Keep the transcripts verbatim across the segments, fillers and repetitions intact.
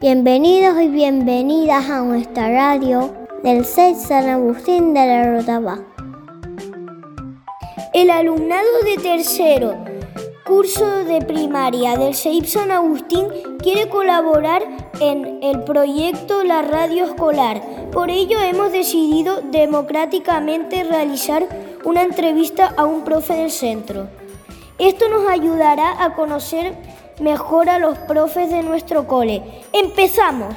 Bienvenidos y bienvenidas a nuestra radio del C E I San Agustín de la Rotava. El alumnado de tercero curso de primaria del C E I P San Agustín quiere colaborar en el proyecto La Radio Escolar. Por ello hemos decidido democráticamente realizar una entrevista a un profe del centro. Esto nos ayudará a conocer mejor a los profes de nuestro cole. ¡Empezamos!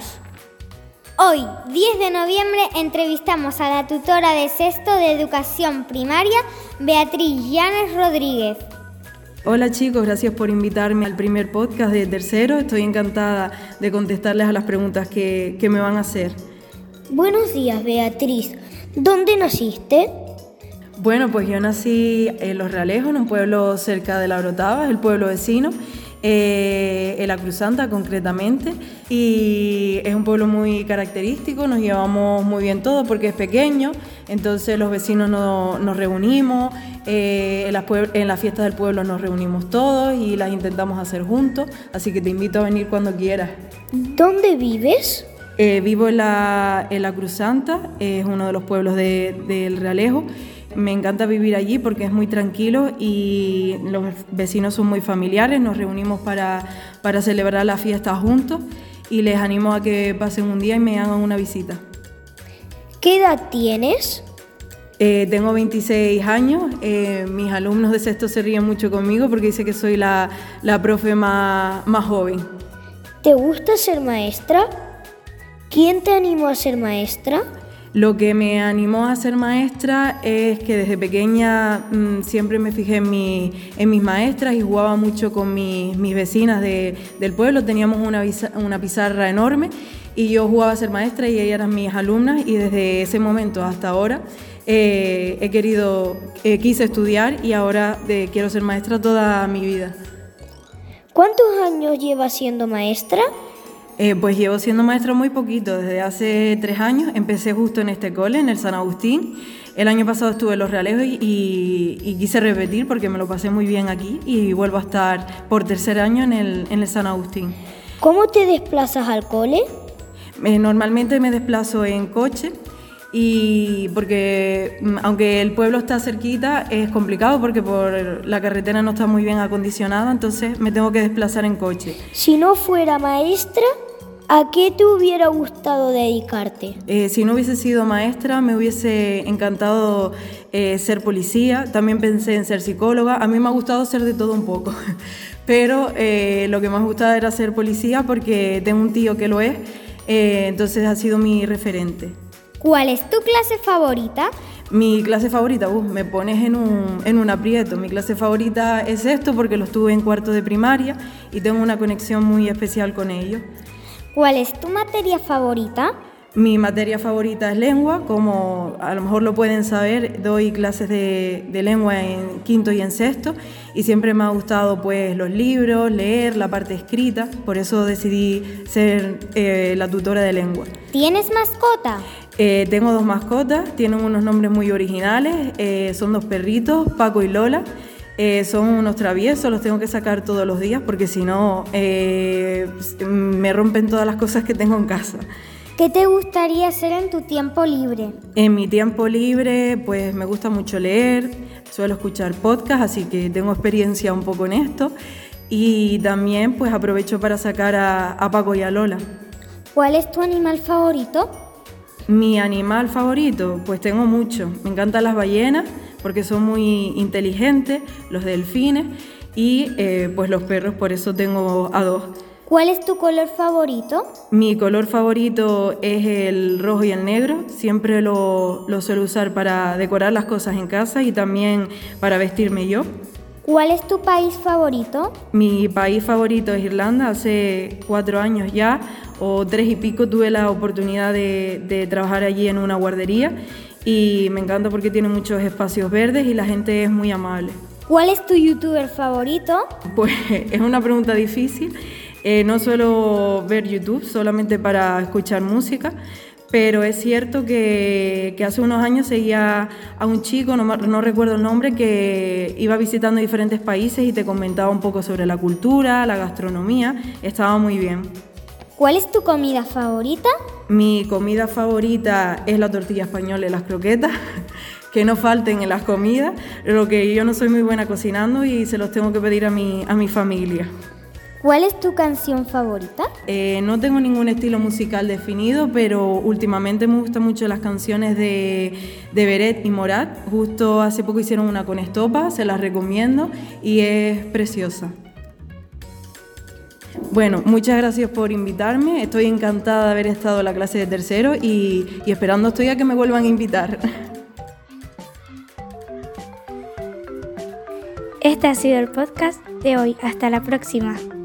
Hoy, diez de noviembre, entrevistamos a la tutora de sexto de educación primaria, Beatriz Llanes Rodríguez. Hola chicos, gracias por invitarme al primer podcast de tercero. Estoy encantada de contestarles a las preguntas que, que me van a hacer. Buenos días, Beatriz. ¿Dónde naciste? Bueno, pues yo nací en Los Realejos, en un pueblo cerca de La Orotava, el pueblo vecino, eh, en la Cruzanta concretamente, y es un pueblo muy característico, nos llevamos muy bien todos porque es pequeño, entonces los vecinos no, nos reunimos, eh, en, las pue- en las fiestas del pueblo nos reunimos todos y las intentamos hacer juntos, así que te invito a venir cuando quieras. ¿Dónde vives? Eh, vivo en la, en la Cruzanta, es uno de los pueblos de, del Realejo. Me encanta vivir allí porque es muy tranquilo y los vecinos son muy familiares, nos reunimos para, para celebrar la fiesta juntos y les animo a que pasen un día y me hagan una visita. ¿Qué edad tienes? Eh, tengo veintiséis años, eh, mis alumnos de sexto se ríen mucho conmigo porque dicen que soy la, la profe más, más joven. ¿Te gusta ser maestra? ¿Quién te animó a ser maestra? Lo que me animó a ser maestra es que desde pequeña mmm, siempre me fijé en, mi, en mis maestras y jugaba mucho con mis, mis vecinas de, del pueblo. Teníamos una, una pizarra enorme y yo jugaba a ser maestra y ellas eran mis alumnas y desde ese momento hasta ahora eh, he querido, eh, quise estudiar y ahora eh, quiero ser maestra toda mi vida. ¿Cuántos años llevas siendo maestra? Eh, pues llevo siendo maestra muy poquito, desde hace tres años, empecé justo en este cole, en el San Agustín. El año pasado estuve en Los Realejos y, y, y quise repetir porque me lo pasé muy bien aquí y vuelvo a estar por tercer año en el, en el San Agustín. ¿Cómo te desplazas al cole? Eh, normalmente me desplazo en coche y porque aunque el pueblo está cerquita es complicado porque por la carretera no está muy bien acondicionada, entonces me tengo que desplazar en coche. Si no fuera maestra, ¿a qué te hubiera gustado dedicarte? Eh, si no hubiese sido maestra, me hubiese encantado eh, ser policía. También pensé en ser psicóloga. A mí me ha gustado ser de todo un poco, pero eh, lo que más me gustaba era ser policía porque tengo un tío que lo es, eh, entonces ha sido mi referente. ¿Cuál es tu clase favorita? Mi clase favorita, uh, me pones en un, en un aprieto. Mi clase favorita es esto porque lo estuve en cuarto de primaria y tengo una conexión muy especial con ellos. ¿Cuál es tu materia favorita? Mi materia favorita es lengua, como a lo mejor lo pueden saber, doy clases de, de lengua en quinto y en sexto y siempre me ha gustado pues los libros, leer, la parte escrita, por eso decidí ser eh, la tutora de lengua. ¿Tienes mascota? Eh, tengo dos mascotas, tienen unos nombres muy originales, eh, son dos perritos, Paco y Lola. Eh, son unos traviesos, los tengo que sacar todos los días porque si no eh, me rompen todas las cosas que tengo en casa. ¿Qué te gustaría hacer en tu tiempo libre? En mi tiempo libre pues me gusta mucho leer, suelo escuchar podcasts, así que tengo experiencia un poco en esto y también pues aprovecho para sacar a, a Paco y a Lola. ¿Cuál es tu animal favorito? Mi animal favorito, pues tengo mucho. Me encantan las ballenas porque son muy inteligentes, los delfines y eh, pues los perros, por eso tengo a dos. ¿Cuál es tu color favorito? Mi color favorito es el rojo y el negro. Siempre lo, lo suelo usar para decorar las cosas en casa y también para vestirme yo. ¿Cuál es tu país favorito? Mi país favorito es Irlanda. Hace cuatro años ya, o tres y pico, tuve la oportunidad de, de trabajar allí en una guardería y me encanta porque tiene muchos espacios verdes y la gente es muy amable. ¿Cuál es tu youtuber favorito? Pues es una pregunta difícil. Eh, no suelo ver YouTube solamente para escuchar música, pero es cierto que, que hace unos años seguía a un chico, no, no recuerdo el nombre, que iba visitando diferentes países y te comentaba un poco sobre la cultura, la gastronomía, estaba muy bien. ¿Cuál es tu comida favorita? Mi comida favorita es la tortilla española y las croquetas, que no falten en las comidas, lo que yo no soy muy buena cocinando y se los tengo que pedir a mi, a mi familia. ¿Cuál es tu canción favorita? Eh, no tengo ningún estilo musical definido, pero últimamente me gustan mucho las canciones de, de Beret y Morat. Justo hace poco hicieron una con Estopa, se las recomiendo y es preciosa. Bueno, muchas gracias por invitarme. Estoy encantada de haber estado en la clase de tercero y, y esperando estoy a que me vuelvan a invitar. Este ha sido el podcast de hoy. Hasta la próxima.